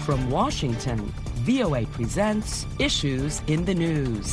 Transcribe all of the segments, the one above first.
From Washington, VOA presents Issues in the News.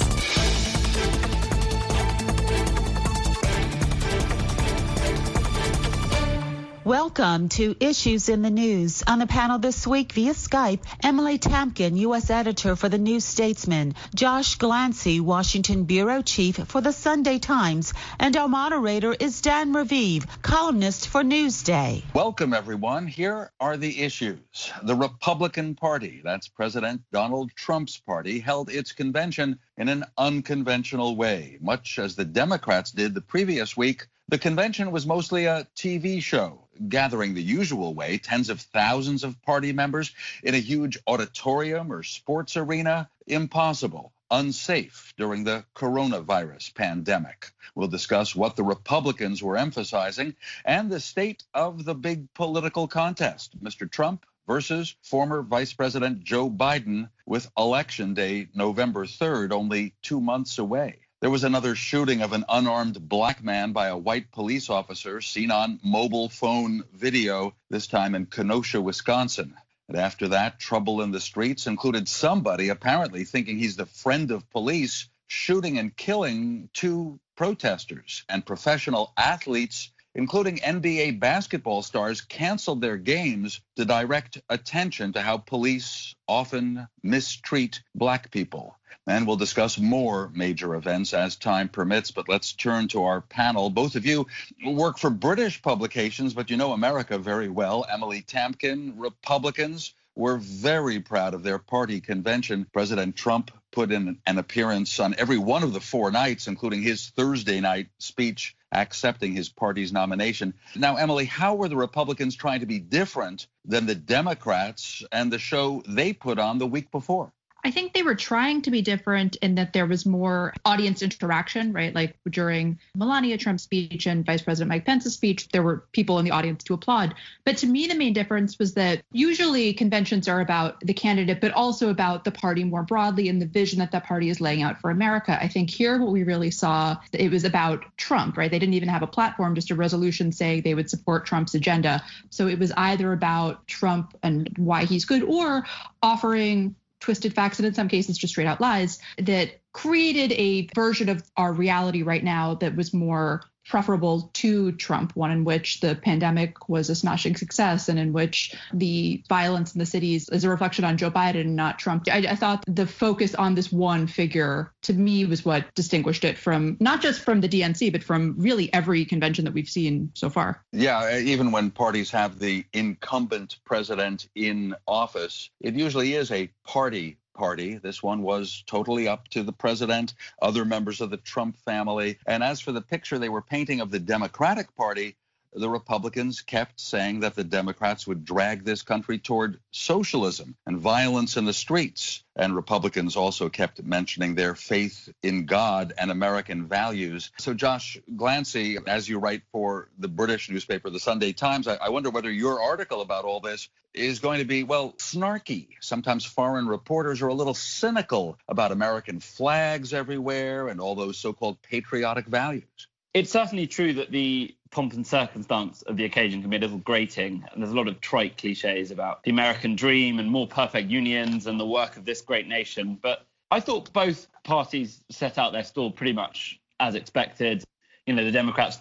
Welcome to Issues in the News. On the panel this week via Skype, Emily Tamkin, U.S. editor for The New Statesman, Josh Glancy, Washington bureau chief for The Sunday Times, and our moderator is Dan Raviv, columnist for Newsday. Welcome, everyone. Here are the issues. The Republican Party, that's President Donald Trump's party, held its convention in an unconventional way. Much as the Democrats did the previous week, the convention was mostly a TV show, gathering the usual way, tens of thousands of party members in a huge auditorium or sports arena. Impossible, unsafe during the coronavirus pandemic. We'll discuss what the Republicans were emphasizing and the state of the big political contest, Mr. Trump versus former Vice President Joe Biden, with Election Day, November 3rd, only 2 months away. There was another shooting of an unarmed black man by a white police officer seen on mobile phone video, this time in Kenosha, Wisconsin. And after that, trouble in the streets included somebody apparently thinking he's the friend of police, shooting and killing two protesters. And professional athletes, including NBA basketball stars, canceled their games to direct attention to how police often mistreat black people. And we'll discuss more major events as time permits, but let's turn to our panel. Both of you work for British publications, but you know America very well. Emily Tamkin, Republicans were very proud of their party convention. President Trump put in an appearance on every one of the four nights, including his Thursday night speech accepting his party's nomination. Now, Emily, how were the Republicans trying to be different than the Democrats and the show they put on the week before? I think they were trying to be different in that there was more audience interaction, right? Like during Melania Trump's speech and Vice President Mike Pence's speech, there were people in the audience to applaud. But to me, the main difference was that usually conventions are about the candidate, but also about the party more broadly and the vision that that party is laying out for America. I think here what we really saw, it was about Trump, right? They didn't even have a platform, just a resolution saying they would support Trump's agenda. So it was either about Trump and why he's good, or offering twisted facts, and in some cases just straight out lies, that created a version of our reality right now that was more preferable to Trump, one in which the pandemic was a smashing success and in which the violence in the cities is a reflection on Joe Biden, not Trump. I thought the focus on this one figure, to me, was what distinguished it from not just from the DNC, but from really every convention that we've seen so far. Yeah, even when parties have the incumbent president in office, it usually is a party. This one was totally up to the president, other members of the Trump family. And as for the picture they were painting of the Democratic Party, the Republicans kept saying that the Democrats would drag this country toward socialism and violence in the streets. And Republicans also kept mentioning their faith in God and American values. So Josh Glancy, as you write for the British newspaper, the Sunday Times, I wonder whether your article about all this is going to be, well, snarky. Sometimes foreign reporters are a little cynical about American flags everywhere and all those so-called patriotic values. It's certainly true that the pomp and circumstance of the occasion can be a little grating, and there's a lot of trite cliches about the American dream and more perfect unions and the work of this great nation. But I thought both parties set out their stall pretty much as expected. You know, the Democrats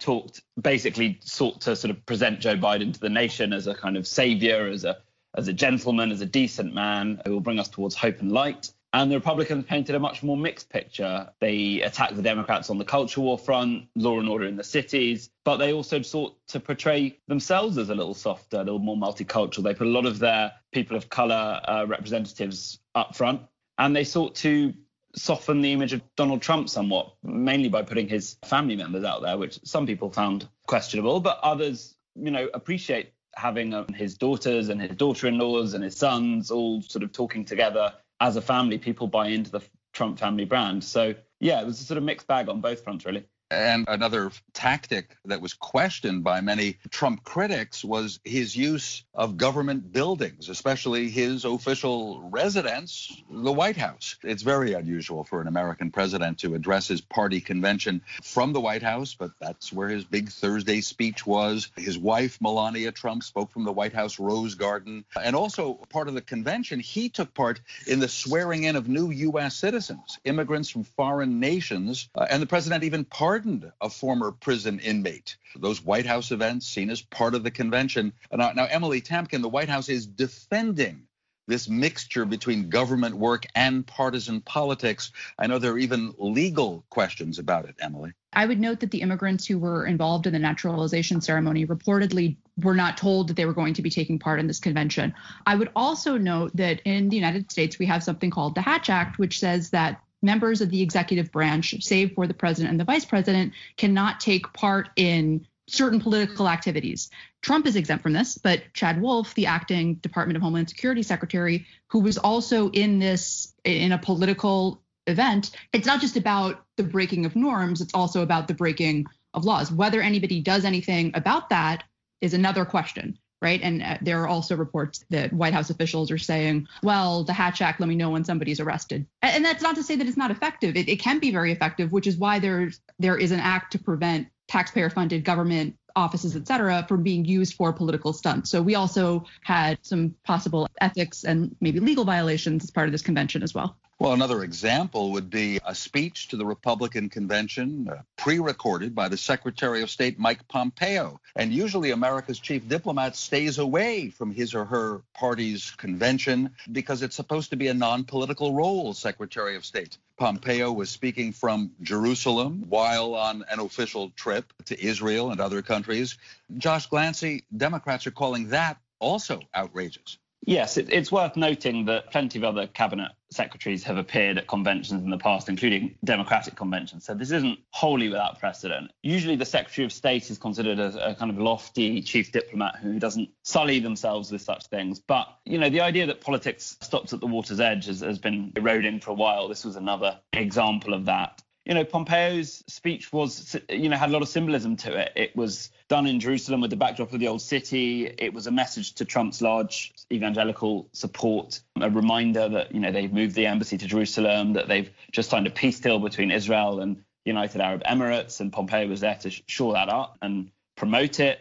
sought to sort of present Joe Biden to the nation as a kind of savior, as a gentleman, as a decent man who will bring us towards hope and light. And the Republicans painted a much more mixed picture. They attacked the Democrats on the culture war front, law and order in the cities, but they also sought to portray themselves as a little softer, a little more multicultural. They put a lot of their people of color representatives up front, and they sought to soften the image of Donald Trump somewhat, mainly by putting his family members out there, which some people found questionable, but others, appreciate having his daughters and his daughter-in-laws and his sons all sort of talking together. As a family, people buy into the Trump family brand. So, yeah, it was a sort of mixed bag on both fronts, really. And another tactic that was questioned by many Trump critics was his use of government buildings, especially his official residence, the White House. It's very unusual for an American president to address his party convention from the White House, but that's where his big Thursday speech was. His wife, Melania Trump, spoke from the White House Rose Garden. And also part of the convention, he took part in the swearing in of new U.S. citizens, immigrants from foreign nations, and the president even pardoned a former prison inmate. Those White House events seen as part of the convention. Now, Emily Tamkin, the White House is defending this mixture between government work and partisan politics. I know there are even legal questions about it, Emily. I would note that the immigrants who were involved in the naturalization ceremony reportedly were not told that they were going to be taking part in this convention. I would also note that in the United States, we have something called the Hatch Act, which says that members of the executive branch, save for the president and the vice president, cannot take part in certain political activities. Trump is exempt from this, but Chad Wolf, the acting Department of Homeland Security secretary, who was also in a political event, it's not just about the breaking of norms, it's also about the breaking of laws. Whether anybody does anything about that is another question. Right. And there are also reports that White House officials are saying, well, the Hatch Act, let me know when somebody's arrested. And that's not to say that it's not effective. It can be very effective, which is why there is an act to prevent taxpayer funded government offices, et cetera, from being used for political stunts. So we also had some possible ethics and maybe legal violations as part of this convention as well. Well, another example would be a speech to the Republican convention pre-recorded by the Secretary of State, Mike Pompeo. And usually America's chief diplomat stays away from his or her party's convention because it's supposed to be a non-political role, Secretary of State. Pompeo was speaking from Jerusalem while on an official trip to Israel and other countries. Josh Glancy, Democrats are calling that also outrageous. Yes, it's worth noting that plenty of other cabinet secretaries have appeared at conventions in the past, including Democratic conventions. So this isn't wholly without precedent. Usually the Secretary of State is considered as a kind of lofty chief diplomat who doesn't sully themselves with such things. But, you know, the idea that politics stops at the water's edge has been eroding for a while. This was another example of that. You know, Pompeo's speech was, had a lot of symbolism to it. It was done in Jerusalem with the backdrop of the old city. It was a message to Trump's large evangelical support, a reminder that, they've moved the embassy to Jerusalem, that they've just signed a peace deal between Israel and United Arab Emirates, and Pompeo was there to shore that up and promote it.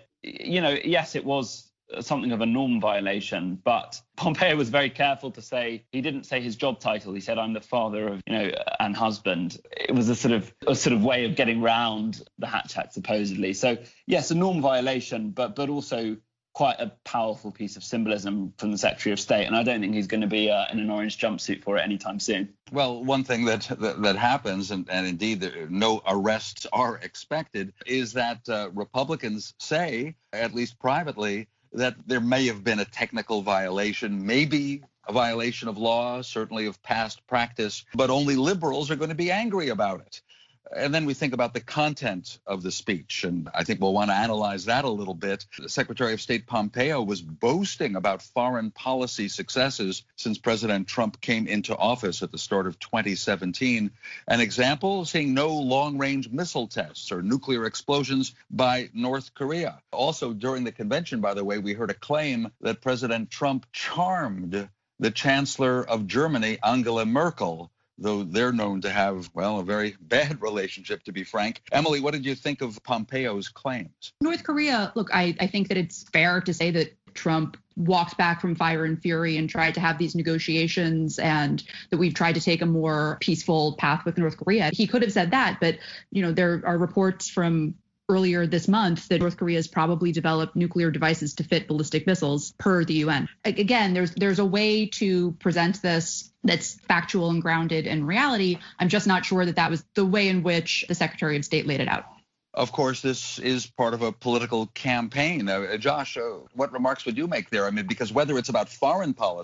Yes, it was something of a norm violation, but Pompeo was very careful to say, he didn't say his job title. He said, I'm the father of, and husband. It was a sort of way of getting round the Hatch Act, supposedly. So yes, a norm violation, but also quite a powerful piece of symbolism from the Secretary of State. And I don't think he's going to be in an orange jumpsuit for it anytime soon. Well, one thing that happens, and indeed no arrests are expected, is that Republicans say, at least privately, that there may have been a technical violation, maybe a violation of law, certainly of past practice, but only liberals are going to be angry about it. And then we think about the content of the speech, and I think we'll want to analyze that a little bit. The Secretary of State Pompeo was boasting about foreign policy successes since President Trump came into office at the start of 2017. An example, seeing no long-range missile tests or nuclear explosions by North Korea. Also, during the convention, by the way, we heard a claim that President Trump charmed the Chancellor of Germany, Angela Merkel, though they're known to have, a very bad relationship, to be frank. Emily, what did you think of Pompeo's claims? North Korea, look, I think that it's fair to say that Trump walked back from fire and fury and tried to have these negotiations, and that we've tried to take a more peaceful path with North Korea. He could have said that, but, there are reports from earlier this month that North Korea has probably developed nuclear devices to fit ballistic missiles per the UN. Again, there's a way to present this that's factual and grounded in reality. I'm just not sure that was the way in which the Secretary of State laid it out. Of course, this is part of a political campaign. Josh, what remarks would you make there? I mean, because whether it's about foreign policy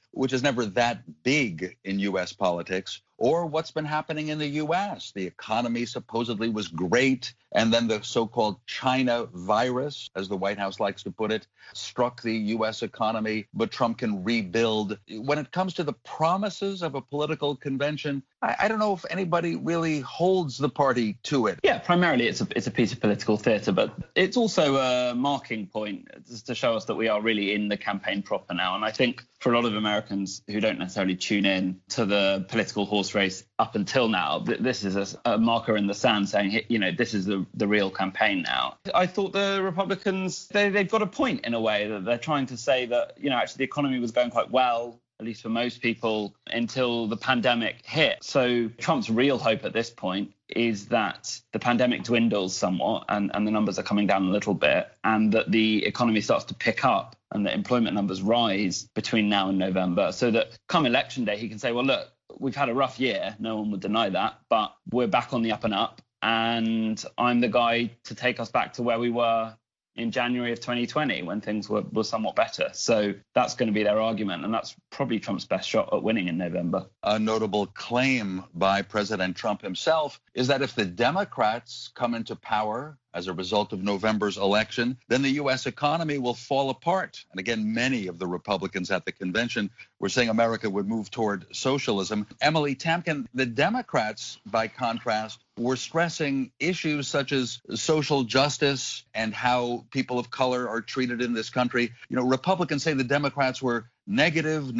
which is never that big in U.S. politics, or what's been happening in the U.S. The economy supposedly was great, and then the so-called China virus, as the White House likes to put it, struck the U.S. economy, but Trump can rebuild. When it comes to the promises of a political convention, I don't know if anybody really holds the party to it. Yeah, primarily it's a piece of political theatre, but it's also a marking point to show us that we are really in the campaign proper now. And I think for a lot of Americans who don't necessarily tune in to the political horse race up until now, this is a marker in the sand saying, this is the real campaign now. I thought the Republicans, they've got a point in a way that they're trying to say that, actually the economy was going quite well, at least for most people, until the pandemic hit. So Trump's real hope at this point is that the pandemic dwindles somewhat and the numbers are coming down a little bit, and that the economy starts to pick up and the employment numbers rise between now and November, so that come election day, he can say, well, look, we've had a rough year. No one would deny that, but we're back on the up and up. And I'm the guy to take us back to where we were in January of 2020 when things were somewhat better. So that's going to be their argument. And that's probably Trump's best shot at winning in November. A notable claim by President Trump himself is that if the Democrats come into power as a result of November's election, then the U.S. economy will fall apart. And again, many of the Republicans at the convention were saying America would move toward socialism. Emily Tamkin, the Democrats, by contrast, were stressing issues such as social justice and how people of color are treated in this country. Republicans say the Democrats were negative,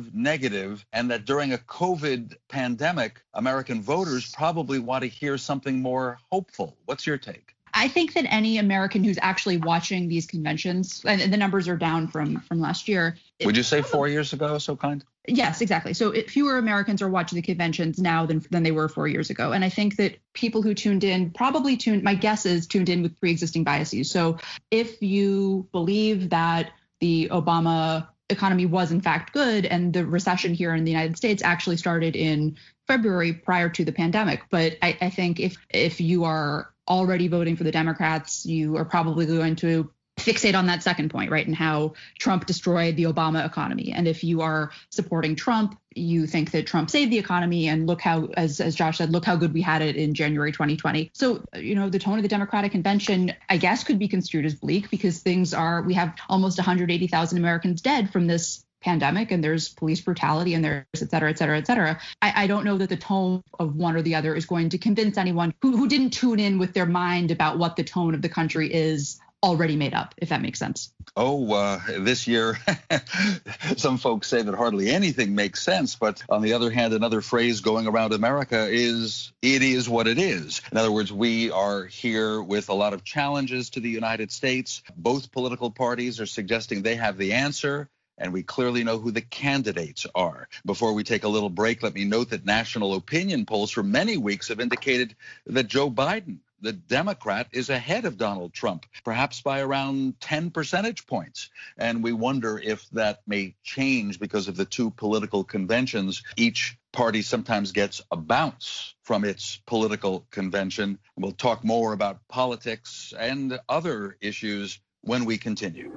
and that during a COVID pandemic, American voters probably want to hear something more hopeful. What's your take? I think that any American who's actually watching these conventions, and the numbers are down from last year. Would you say 4 years ago, so kind? Yes, exactly. So fewer Americans are watching the conventions now than they were 4 years ago. And I think that people who tuned in my guess is tuned in with pre-existing biases. So if you believe that the Obama economy was in fact good and the recession here in the United States actually started in February prior to the pandemic. But I think if you are already voting for the Democrats, you are probably going to fixate on that second point, right? And how Trump destroyed the Obama economy. And if you are supporting Trump, you think that Trump saved the economy. And look how, as Josh said, look how good we had it in January 2020. So, the tone of the Democratic convention, I guess, could be construed as bleak because we have almost 180,000 Americans dead from this pandemic, and there's police brutality, and there's et cetera, et cetera, et cetera. I don't know that the tone of one or the other is going to convince anyone who didn't tune in with their mind about what the tone of the country is already made up, if that makes sense. This year, some folks say that hardly anything makes sense. But on the other hand, another phrase going around America is, it is what it is. In other words, we are here with a lot of challenges to the United States. Both political parties are suggesting they have the answer, and we clearly know who the candidates are. Before we take a little break, let me note that national opinion polls for many weeks have indicated that Joe Biden, the Democrat, is ahead of Donald Trump, perhaps by around 10 percentage points. And we wonder if that may change because of the two political conventions. Each party sometimes gets a bounce from its political convention. We'll talk more about politics and other issues when we continue.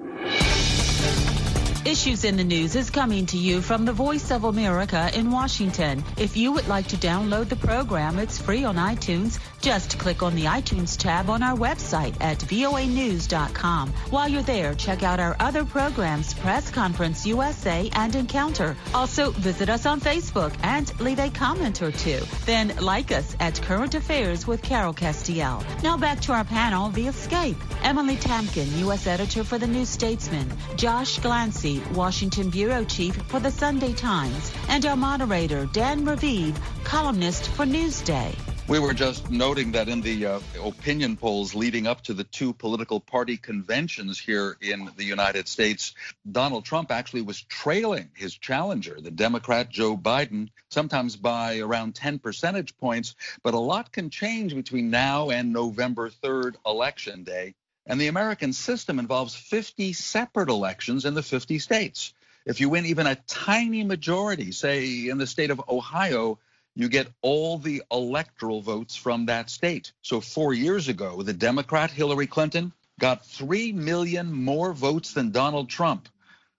Issues in the News is coming to you from the Voice of America in Washington. If you would like to download the program, it's free on iTunes. Just click on the iTunes tab on our website at voanews.com. While you're there, check out our other programs, Press Conference USA and Encounter. Also, visit us on Facebook and leave a comment or two. Then like us at Current Affairs with Carol Castiel. Now back to our panel via Skype. Emily Tamkin, U.S. Editor for The New Statesman. Josh Glancy, Washington Bureau Chief for The Sunday Times. And our moderator, Dan Raviv, columnist for Newsday. We were just noting that in the opinion polls leading up to the two political party conventions here in the United States, Donald Trump actually was trailing his challenger, the Democrat Joe Biden, sometimes by around 10 percentage points. But a lot can change between now and November 3rd, Election Day. And the American system involves 50 separate elections in the 50 states. If you win even a tiny majority, say in the state of Ohio, you get all the electoral votes from that state. So 4 years ago, the Democrat Hillary Clinton got 3 million more votes than Donald Trump.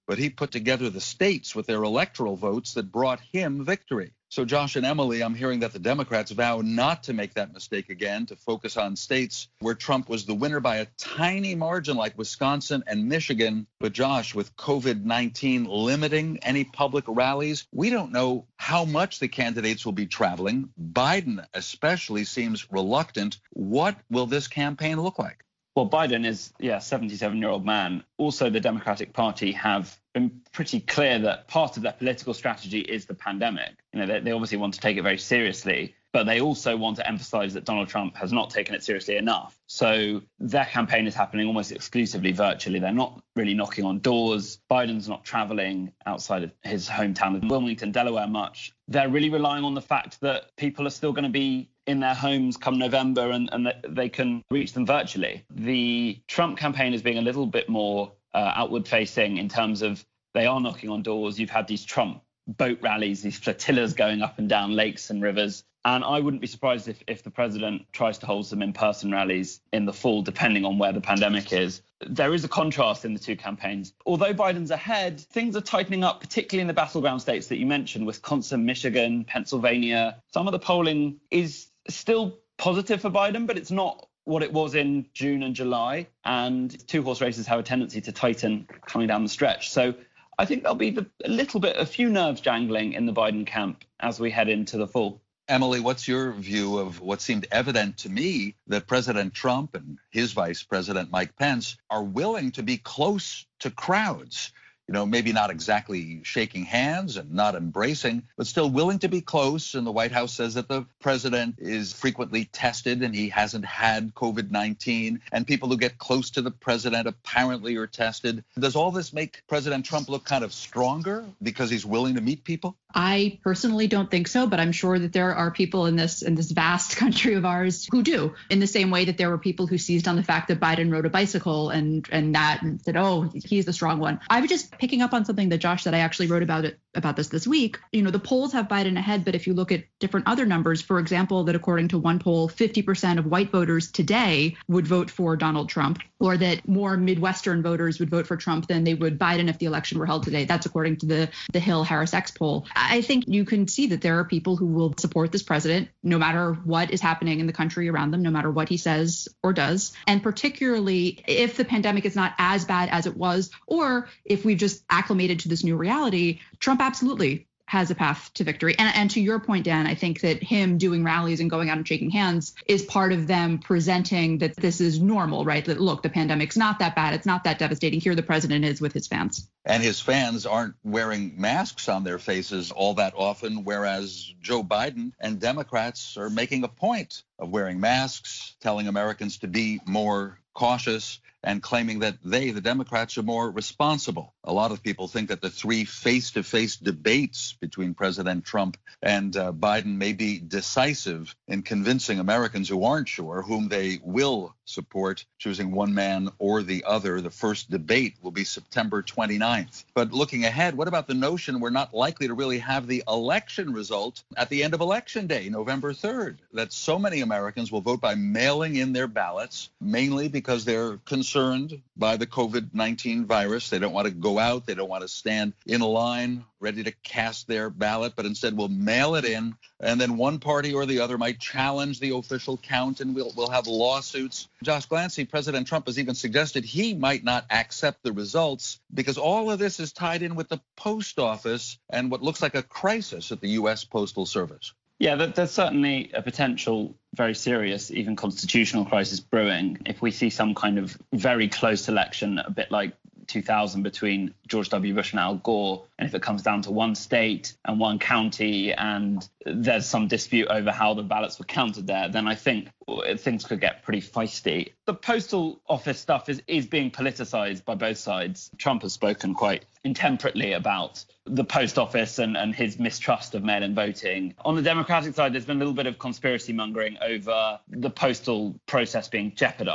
but he put together the states with their electoral votes that brought him victory. So Josh and Emily, I'm hearing that the Democrats vow not to make that mistake again, to focus on states where Trump was the winner by a tiny margin like Wisconsin and Michigan. But Josh, with COVID-19 limiting any public rallies, we don't know how much the candidates will be traveling. Biden especially seems reluctant. What will this campaign look like? Well, Biden is, a 77-year-old man. Also, the Democratic Party have been pretty clear that part of their political strategy is the pandemic. They obviously want to take it very seriously, but they also want to emphasize that Donald Trump has not taken it seriously enough. So their campaign is happening almost exclusively virtually. They're not really knocking on doors. Biden's not traveling outside of his hometown of Wilmington, Delaware much. They're really relying on the fact that people are still going to be in their homes come November and that they can reach them virtually. The Trump campaign is being a little bit more outward facing in terms of they are knocking on doors. You've had these Trump boat rallies, these flotillas going up and down lakes and rivers. And I wouldn't be surprised if the president tries to hold some in-person rallies in the fall, depending on where the pandemic is. There is a contrast in the two campaigns. Although Biden's ahead, things are tightening up, particularly in the battleground states that you mentioned, Wisconsin, Michigan, Pennsylvania. Some of the polling is still positive for Biden, but it's not what it was in June and July. And two-horse races have a tendency to tighten coming down the stretch. So I think there'll be a few nerves jangling in the Biden camp as we head into the fall. Emily, what's your view of what seemed evident to me that President Trump and his vice president, Mike Pence, are willing to be close to crowds? Maybe not exactly shaking hands and not embracing, but still willing to be close. And the White House says that the president is frequently tested and he hasn't had COVID-19. And people who get close to the president apparently are tested. Does all this make President Trump look kind of stronger because he's willing to meet people? I personally don't think so, but I'm sure that there are people in this vast country of ours who do, in the same way that there were people who seized on the fact that Biden rode a bicycle and said, oh, he's the strong one. I was just picking up on something that Josh said. I actually wrote about this week. The polls have Biden ahead, but if you look at different other numbers, for example, that according to one poll, 50% of white voters today would vote for Donald Trump, or that more Midwestern voters would vote for Trump than they would Biden if the election were held today. That's according to the Hill Harris X poll. I think you can see that there are people who will support this president no matter what is happening in the country around them, no matter what he says or does. And particularly if the pandemic is not as bad as it was, or if we've just acclimated to this new reality, Trump absolutely has a path to victory. And to your point, Dan, I think that him doing rallies and going out and shaking hands is part of them presenting that this is normal, right? That, look, the pandemic's not that bad. It's not that devastating. Here the president is with his fans. And his fans aren't wearing masks on their faces all that often, whereas Joe Biden and Democrats are making a point of wearing masks, telling Americans to be more cautious, and claiming that the Democrats, are more responsible. A lot of people think that the three face-to-face debates between President Trump and Biden may be decisive in convincing Americans who aren't sure whom they will support, choosing one man or the other. The first debate will be September 29th. But looking ahead, what about the notion we're not likely to really have the election result at the end of Election Day, November 3rd, that so many Americans will vote by mailing in their ballots, mainly because they're concerned by the COVID-19 virus. They don't want to go out. They don't want to stand in a line ready to cast their ballot, but instead will mail it in. And then one party or the other might challenge the official count, and we'll have lawsuits. Josh Glancy, President Trump has even suggested he might not accept the results because all of this is tied in with the post office and what looks like a crisis at the U.S. Postal Service. Yeah, there's certainly a potential very serious, even constitutional crisis brewing if we see some kind of very close election, a bit like 2000 between George W. Bush and Al Gore. And if it comes down to one state and one county and there's some dispute over how the ballots were counted there, then I think things could get pretty feisty. The postal office stuff is being politicized by both sides. Trump has spoken quite intemperately about the post office and his mistrust of mail-in voting. On the Democratic side, there's been a little bit of conspiracy mongering over the postal process being jeopardized.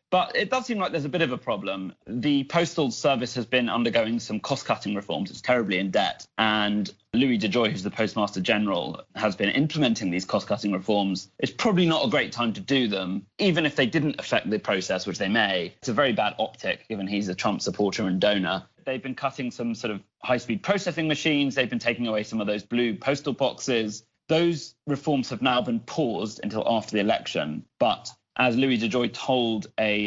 But it does seem like there's a bit of a problem. The Postal Service has been undergoing some cost-cutting reforms. It's terribly in debt. And Louis DeJoy, who's the Postmaster General, has been implementing these cost-cutting reforms. It's probably not a great time to do them, even if they didn't affect the process, which they may. It's a very bad optic, given he's a Trump supporter and donor. They've been cutting some sort of high-speed processing machines. They've been taking away some of those blue postal boxes. Those reforms have now been paused until after the election. But as Louis DeJoy told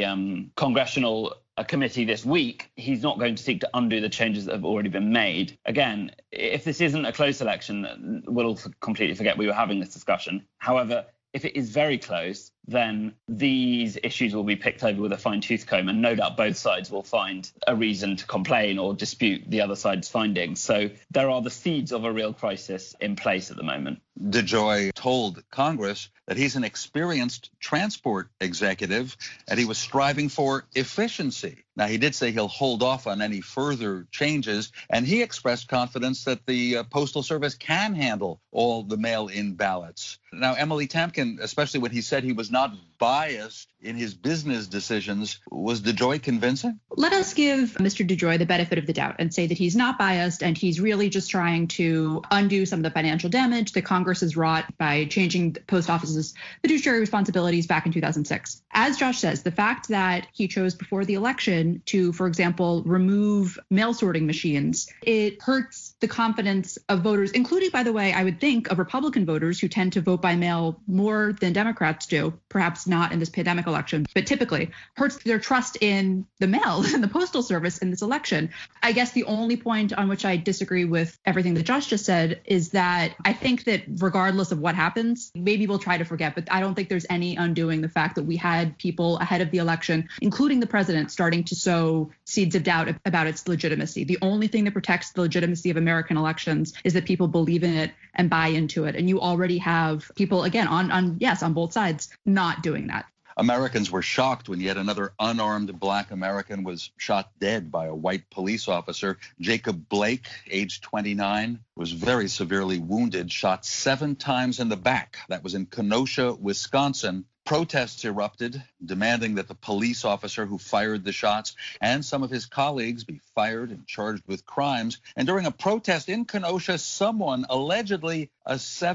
a congressional committee this week, he's not going to seek to undo the changes that have already been made. Again, if this isn't a close election, we'll completely forget we were having this discussion. However, if it is very close, then these issues will be picked over with a fine-tooth comb, and no doubt both sides will find a reason to complain or dispute the other side's findings. So there are the seeds of a real crisis in place at the moment. DeJoy told Congress that he's an experienced transport executive and he was striving for efficiency. Now, he did say he'll hold off on any further changes, and he expressed confidence that the Postal Service can handle all the mail-in ballots. Now, Emily Tamkin, especially when he said he was not biased in his business decisions, was DeJoy convincing? Let us give Mr. DeJoy the benefit of the doubt and say that he's not biased and he's really just trying to undo some of the financial damage that Congress has wrought by changing the post office's fiduciary responsibilities back in 2006. As Josh says, the fact that he chose before the election to, for example, remove mail sorting machines, it hurts the confidence of voters, including, by the way, I would think, of Republican voters who tend to vote by mail more than Democrats do, perhaps not in this pandemic election, but typically hurts their trust in the mail and the Postal Service in this election. I guess the only point on which I disagree with everything that Josh just said is that I think that regardless of what happens, maybe we'll try to forget, but I don't think there's any undoing the fact that we had people ahead of the election, including the president, starting to sow seeds of doubt about its legitimacy. The only thing that protects the legitimacy of American elections is that people believe in it and buy into it. And you already have people, again, on both sides, not doing that. Americans were shocked when yet another unarmed Black American was shot dead by a white police officer. Jacob Blake, age 29, was very severely wounded, shot 7 times in the back. That was in Kenosha, Wisconsin. Protests erupted, demanding that the police officer who fired the shots and some of his colleagues be fired and charged with crimes. And during a protest in Kenosha, someone, allegedly a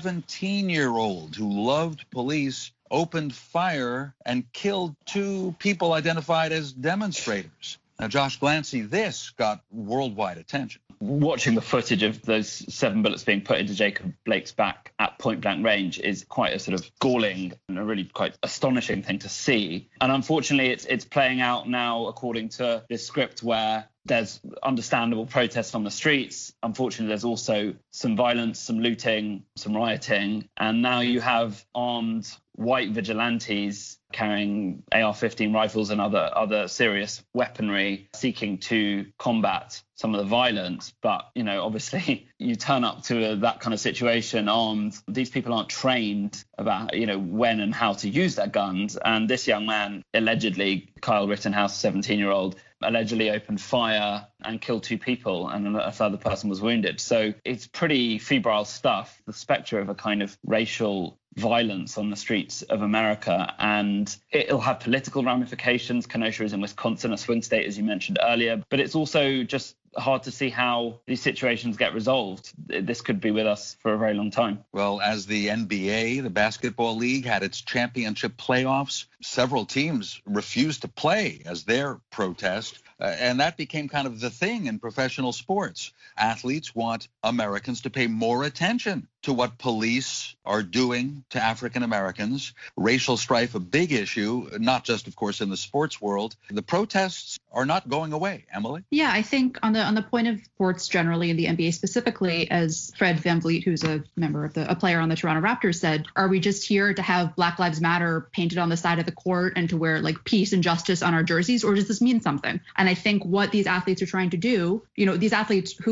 17-year-old who loved police, opened fire and killed 2 people identified as demonstrators. Now, Josh Glancy, this got worldwide attention. Watching the footage of those 7 bullets being put into Jacob Blake's back at point blank range is quite a sort of galling and a really quite astonishing thing to see. And unfortunately, it's playing out now according to this script where there's understandable protests on the streets. Unfortunately, there's also some violence, some looting, some rioting. And now you have armed white vigilantes carrying AR-15 rifles and other serious weaponry seeking to combat some of the violence. But, obviously you turn up to that kind of situation armed. These people aren't trained about, when and how to use their guns. And this young man, allegedly, Kyle Rittenhouse, 17-year-old, allegedly opened fire and killed 2 people, and a further person was wounded. So it's pretty febrile stuff, the spectre of a kind of racial violence on the streets of America, and it'll have political ramifications. Kenosha is in Wisconsin, a swing state, as you mentioned earlier, but it's also just hard to see how these situations get resolved. This could be with us for a very long time. Well, as the NBA, the basketball league, had its championship playoffs, several teams refused to play as their protest. And that became kind of the thing in professional sports. Athletes want Americans to pay more attention to what police are doing to African Americans. Racial strife, a big issue, not just, of course, in the sports world. The protests are not going away. Emily? Yeah, I think on the point of sports generally, and the NBA specifically, as Fred VanVleet, who's a player on the Toronto Raptors, said, are we just here to have Black Lives Matter painted on the side of the court and to wear like peace and justice on our jerseys, or does this mean something? And I think what these athletes are trying to do, these athletes who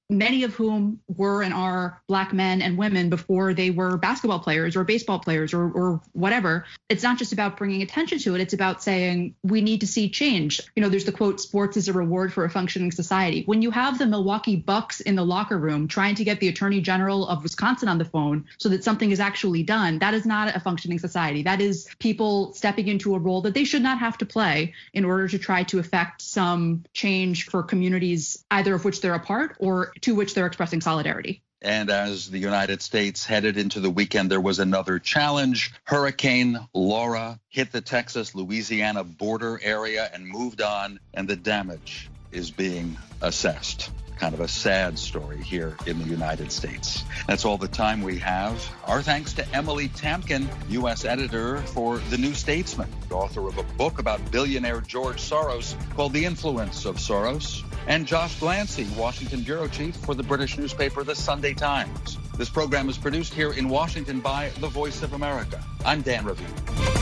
many of whom were and are Black men and women before they were basketball players or baseball players or whatever. It's not just about bringing attention to it. It's about saying we need to see change. There's the quote, sports is a reward for a functioning society. When you have the Milwaukee Bucks in the locker room trying to get the Attorney General of Wisconsin on the phone so that something is actually done, that is not a functioning society. That is people stepping into a role that they should not have to play in order to try to affect some change for communities, either of which they're a part or to which they're expressing solidarity. And as the United States headed into the weekend, there was another challenge. Hurricane Laura hit the Texas-Louisiana border area and moved on, and the damage is being assessed. Kind of a sad story here in the United States. That's all the time we have. Our thanks to Emily Tamkin, U.S. editor for The New Statesman, author of a book about billionaire George Soros called The Influence of Soros, and Josh Glancy, Washington bureau chief for the British newspaper The Sunday Times. This program is produced here in Washington by The Voice of America. I'm Dan Revere.